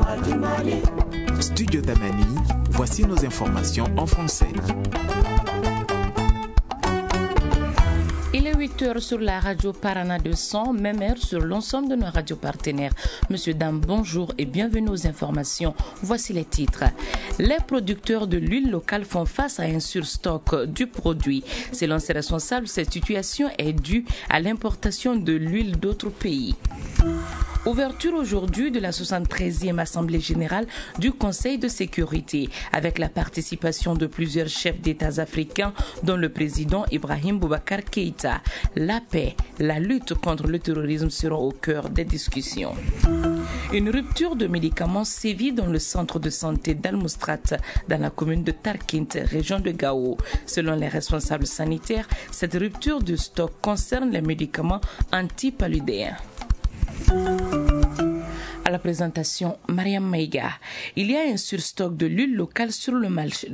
Studio Tamani, voici nos informations en français. Il est 8h sur la radio Parana 200, même heure sur l'ensemble de nos radios partenaires. Monsieur, dame, bonjour et bienvenue aux informations. Voici les titres. Les producteurs de l'huile locale font face à un surstock du produit. Selon ses responsables, cette situation est due à l'importation de l'huile d'autres pays. Ouverture aujourd'hui de la 73e Assemblée générale du Conseil de sécurité avec la participation de plusieurs chefs d'État africains dont le président Ibrahim Boubacar Keïta. La paix, la lutte contre le terrorisme seront au cœur des discussions. Une rupture de médicaments sévit dans le centre de santé d'Al-Moustrat dans la commune de Tarkint, région de Gao. Selon les responsables sanitaires, cette rupture de stock concerne les médicaments antipaludéens. À la présentation, Mariam Maïga. Il y a un surstock de l'huile locale sur le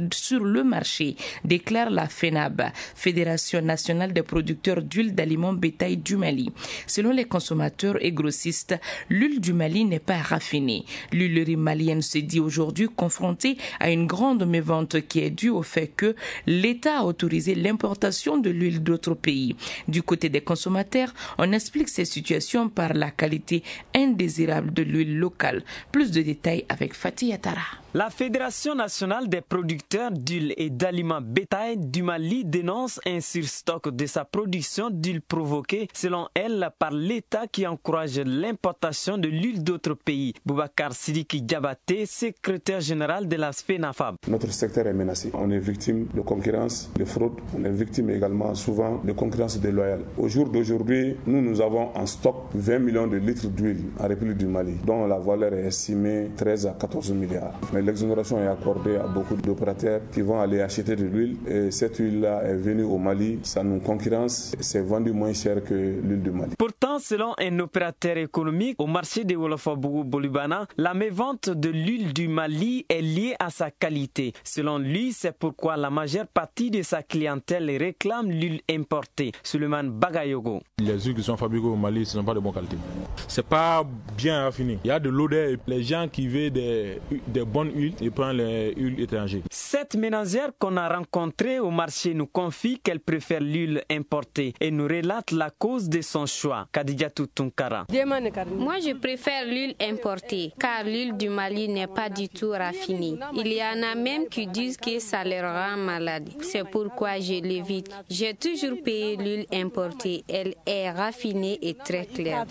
marché, déclare la FENAB, Fédération nationale des producteurs d'huile d'aliments bétail du Mali. Selon les consommateurs et grossistes, l'huile du Mali n'est pas raffinée. L'huilerie malienne se dit aujourd'hui confrontée à une grande mévente qui est due au fait que l'État a autorisé l'importation de l'huile d'autres pays. Du côté des consommateurs, on explique ces situations par la qualité indésirable de l'huile locale. Plus de détails avec Fatih Yatara. La Fédération nationale des producteurs d'huile et d'aliments bétail du Mali dénonce un surstock de sa production d'huile provoqué, selon elle, par l'État qui encourage l'importation de l'huile d'autres pays. Boubacar Sidiki Diabaté, secrétaire général de la FENAFAB. Notre secteur est menacé. On est victime de concurrence, de fraude. On est victime également souvent de concurrence déloyale. Au jour d'aujourd'hui, nous avons en stock 20 millions de litres d'huile en République du Mali, dont la valeur est estimée 13 à 14 milliards. Mais l'exonération est accordée à beaucoup d'opérateurs qui vont aller acheter de l'huile. Et cette huile-là est venue au Mali, ça nous concurrence, c'est vendu moins cher que l'huile du Mali. Pourtant, selon un opérateur économique au marché de Wolofa-Bougou-Bolibana, la mévente de l'huile du Mali est liée à sa qualité. Selon lui, c'est pourquoi la majeure partie de sa clientèle réclame l'huile importée. Suleiman Bagayogo. Les huiles qui sont fabriquées au Mali, ce ne sont pas de bonne qualité. C'est pas bien raffiné. Il y a de l'odeur. Les gens qui veulent des bonnes huiles, ils prennent les huiles étrangères. Cette ménagère qu'on a rencontrée au marché nous confie qu'elle préfère l'huile importée et nous relate la cause de son choix. Kadijatou Tunkara. Moi, je préfère l'huile importée car l'huile du Mali n'est pas du tout raffinée. Il y en a même qui disent que ça les rend malades. C'est pourquoi je l'évite. J'ai toujours payé l'huile importée. Elle est raffinée et très claire.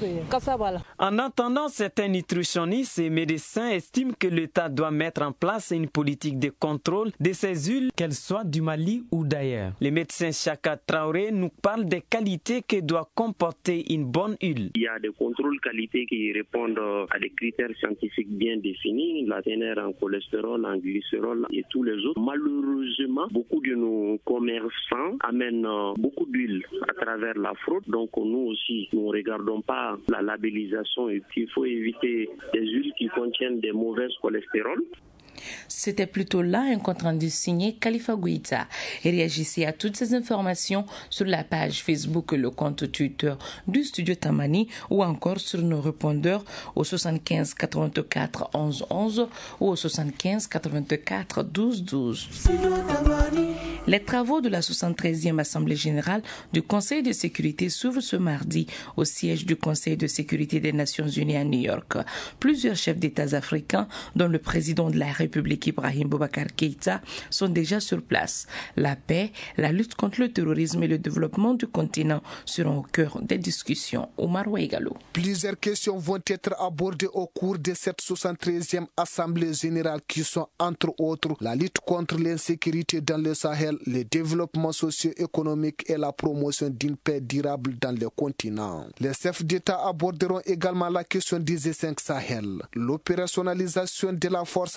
En attendant, certains nutritionnistes et médecins estiment que l'État doit mettre en place une politique de contrôle de ces huiles, qu'elles soient du Mali ou d'ailleurs. Le médecin Chaka Traoré nous parle des qualités que doit comporter une bonne huile. Il y a des contrôles qualité qui répondent à des critères scientifiques bien définis, la teneur en cholestérol, en glycérol et tous les autres. Malheureusement, beaucoup de nos commerçants amènent beaucoup d'huile à travers la fraude. Donc nous aussi, nous ne regardons pas la labellisation et puis il faut éviter des huiles qui contiennent des mauvais cholestérol. C'était plutôt là un compte-rendu signé Khalifa Gouita. Et réagissez à toutes ces informations sur la page Facebook et le compte Twitter du Studio Tamani ou encore sur nos répondeurs au 75 84 11 11 ou au 75 84 12 12. Les travaux de la 73e Assemblée générale du Conseil de sécurité s'ouvrent ce mardi au siège du Conseil de sécurité des Nations unies à New York. Plusieurs chefs d'État africains, dont le président de la République Ibrahim Boubacar Keïta, sont déjà sur place. La paix, la lutte contre le terrorisme et le développement du continent seront au cœur des discussions. Omar Ouaigalo. Plusieurs questions vont être abordées au cours de cette 73e Assemblée générale qui sont entre autres la lutte contre l'insécurité dans le Sahel, le développement socio-économique et la promotion d'une paix durable dans le continent. Les chefs d'État aborderont également la question des G5 Sahel. L'opérationnalisation de la force avait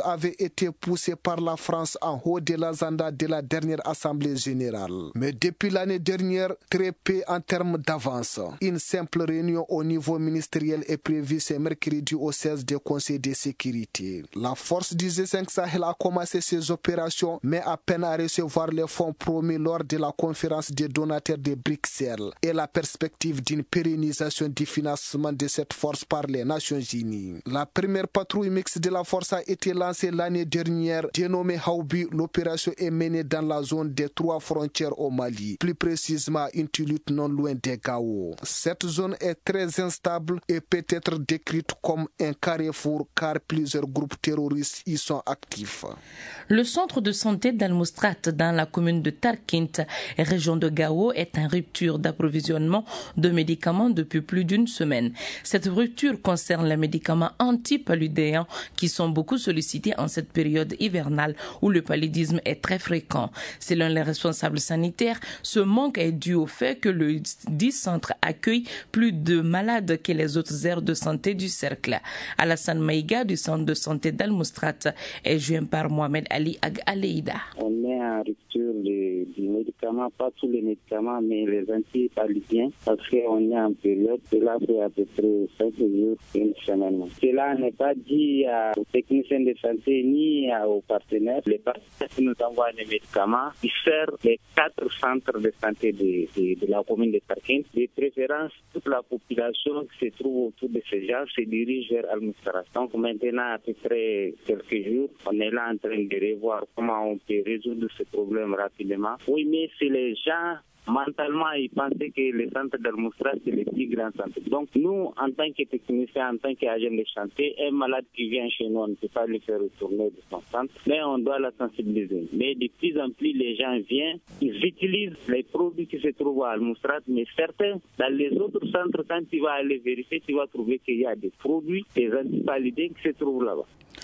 été poussé par la France en haut de l'agenda de la dernière Assemblée générale. Mais depuis l'année dernière, très peu en termes d'avance. Une simple réunion au niveau ministériel est prévue ce mercredi au 16 du Conseil de sécurité. La force du G5 Sahel a commencé ses opérations, mais à peine à recevoir les fonds promis lors de la conférence des donateurs de Bruxelles et la perspective d'une pérennisation du financement de cette force par les Nations Unies. La première patrouille mixte de la force a été lancée l'année dernière, dénommée Haubi. L'opération est menée dans la zone des 3 frontières au Mali, plus précisément une lutte non loin de Gao. Cette zone est très instable et peut être décrite comme un carrefour car plusieurs groupes terroristes y sont actifs. Le centre de santé d'Al-Moustrat dans la commune de Tarkint, région de Gao, est en rupture d'approvisionnement de médicaments depuis plus d'une semaine. Cette rupture concerne les médicaments antipaludéens qui sont beaucoup sollicités en cette période hivernale où le paludisme est très fréquent. Selon les responsables sanitaires, ce manque est dû au fait que le dit centre accueille plus de malades que les autres aires de santé du cercle. Alassane Maïga du centre de santé d'Al-Moustrat est joint par Mohamed Ali Aleïda. On est en rupture du médicament, pas tous les médicaments, mais les antipaludéens, parce qu'on est en période, cela fait à peu près 5 jours, une semaine. Cela n'est pas dit aux techniciens de santé ni aux partenaires. Les partenaires qui nous envoient les médicaments, ils servent les 4 centres de santé de la commune de Tarkint. De préférence, toute la population qui se trouve autour de ces gens se dirige vers Al-Moustrat. Donc maintenant, à peu près quelques jours, on est là en train de revoir comment on peut résoudre ce problème rapidement. Oui, mais c'est les gens mentalement, ils pensaient que le centre d'Al-Moustrat, c'est le plus grand centre. Donc, nous, en tant que techniciens, en tant qu'agents de chantier, un malade qui vient chez nous, on ne peut pas lui faire retourner de son centre, mais on doit la sensibiliser. Mais de plus en plus, les gens viennent, ils utilisent les produits qui se trouvent à Al-Moustrat, mais certains, dans les autres centres, quand tu vas aller vérifier, tu vas trouver qu'il y a des produits, des antipaludéens qui se trouvent là-bas.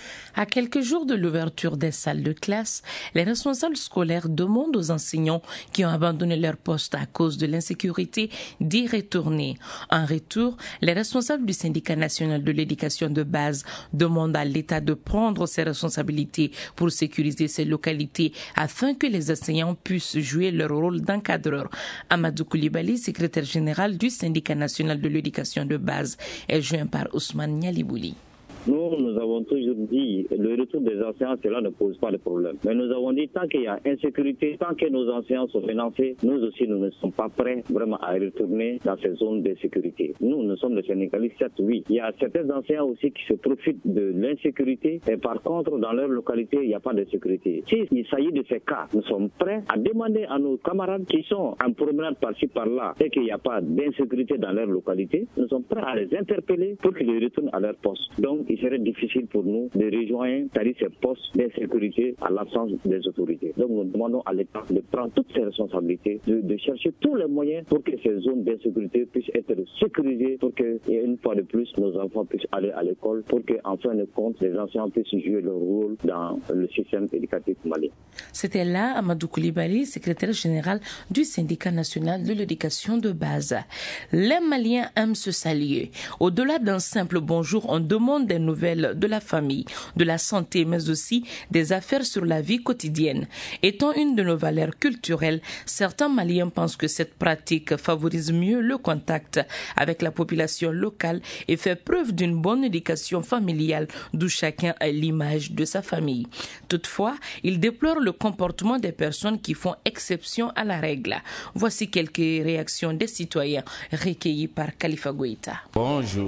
À quelques jours de l'ouverture des salles de classe, les responsables scolaires demandent aux enseignants qui ont abandonné leur poste à cause de l'insécurité d'y retourner. En retour, les responsables du syndicat national de l'éducation de base demandent à l'État de prendre ses responsabilités pour sécuriser ces localités afin que les enseignants puissent jouer leur rôle d'encadreur. Amadou Koulibaly, secrétaire général du syndicat national de l'éducation de base, est joint par Ousmane Nialibouli. Nous avons toujours dit le retour des enseignants, cela ne pose pas de problème. Mais nous avons dit tant qu'il y a insécurité, tant que nos enseignants sont financés, nous aussi nous ne sommes pas prêts vraiment à retourner dans ces zones de sécurité. Nous sommes des syndicalistes, certes, oui. Il y a certains enseignants aussi qui se profitent de l'insécurité et par contre dans leur localité il n'y a pas de sécurité. S'il s'agit de ces cas, nous sommes prêts à demander à nos camarades qui sont en promenade par-ci par-là et qu'il n'y a pas d'insécurité dans leur localité, nous sommes prêts à les interpeller pour qu'ils retournent à leur poste. Donc il serait difficile pour nous de rejoindre ces postes d'insécurité à l'absence des autorités. Donc nous demandons à l'État de prendre toutes ses responsabilités, de chercher tous les moyens pour que ces zones d'insécurité puissent être sécurisées, pour que, une fois de plus, nos enfants puissent aller à l'école, pour qu'en fin de compte, les enseignants puissent jouer leur rôle dans le système éducatif malien. C'était là Amadou Koulibaly, secrétaire général du syndicat national de l'éducation de base. Les Maliens aiment se saluer. Au-delà d'un simple bonjour, on demande des nouvelles de la famille, de la santé, mais aussi des affaires sur la vie quotidienne. Étant une de nos valeurs culturelles, certains Maliens pensent que cette pratique favorise mieux le contact avec la population locale et fait preuve d'une bonne éducation familiale, d'où chacun a l'image de sa famille. Toutefois, ils déplorent le comportement des personnes qui font exception à la règle. Voici quelques réactions des citoyens recueillies par Khalifa Goïta. Bonjour.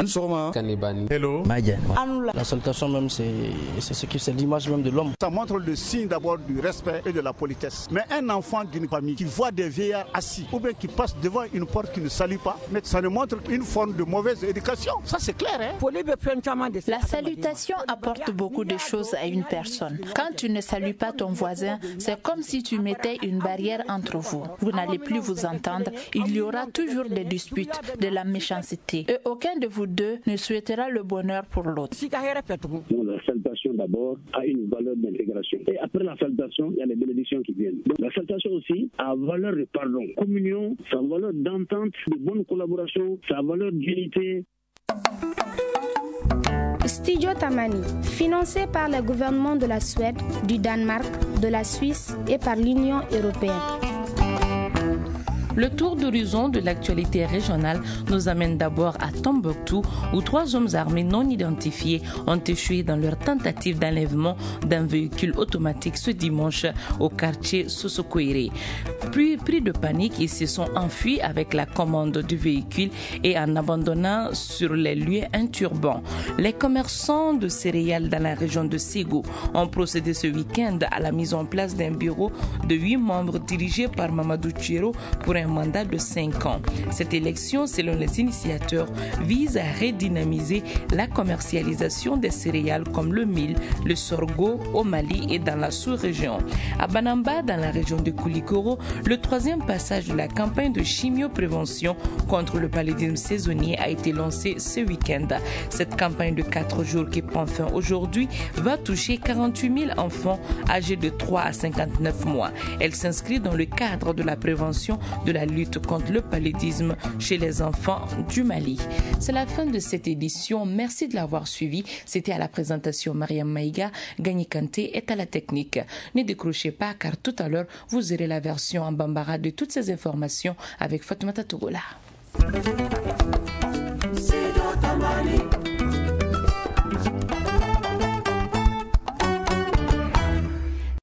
Hello. La salutation même, c'est l'image même de l'homme. Ça montre le signe d'abord du respect et de la politesse. Mais un enfant d'une famille qui voit des vieillards assis ou bien qui passe devant une porte qui ne salue pas, mais ça nous montre une forme de mauvaise éducation. Ça c'est clair, hein? La salutation apporte beaucoup de choses à une personne. Quand tu ne salues pas ton voisin, c'est comme si tu mettais une barrière entre vous. Vous n'allez plus vous entendre. Il y aura toujours des disputes, de la méchanceté. Et aucun de vous deux ne souhaitera le bonheur pour l'autre. La salutation d'abord a une valeur d'intégration. Et après la salutation, il y a les bénédictions qui viennent. Donc la salutation aussi a valeur de pardon, communion, ça a valeur d'entente, de bonne collaboration, ça a valeur d'unité. Studio Tamani, financé par le gouvernement de la Suède, du Danemark, de la Suisse et par l'Union européenne. Le tour d'horizon de l'actualité régionale nous amène d'abord à Tombouctou, où 3 hommes armés non identifiés ont échoué dans leur tentative d'enlèvement d'un véhicule automatique ce dimanche au quartier Sosokoire. Puis, pris de panique, ils se sont enfuis avec la commande du véhicule et en abandonnant sur les lieux un turban. Les commerçants de céréales dans la région de Ségou ont procédé ce week-end à la mise en place d'un bureau de 8 membres dirigé par Mamadou Tchiro pour un mandat de 5 ans. Cette élection, selon les initiateurs, vise à redynamiser la commercialisation des céréales comme le mil, le sorgho au Mali et dans la sous-région. À Banamba, dans la région de Koulikoro, le 3e passage de la campagne de chimioprévention contre le paludisme saisonnier a été lancé ce week-end. Cette campagne de 4 jours qui prend fin aujourd'hui va toucher 48 000 enfants âgés de 3 à 59 mois. Elle s'inscrit dans le cadre de la prévention de la lutte contre le paludisme chez les enfants du Mali. C'est la fin de cette édition. Merci de l'avoir suivi. C'était à la présentation Mariam Maïga. Gagné Kanté est à la technique. Ne décrochez pas car tout à l'heure, vous aurez la version en bambara de toutes ces informations avec Fatoumata Togola.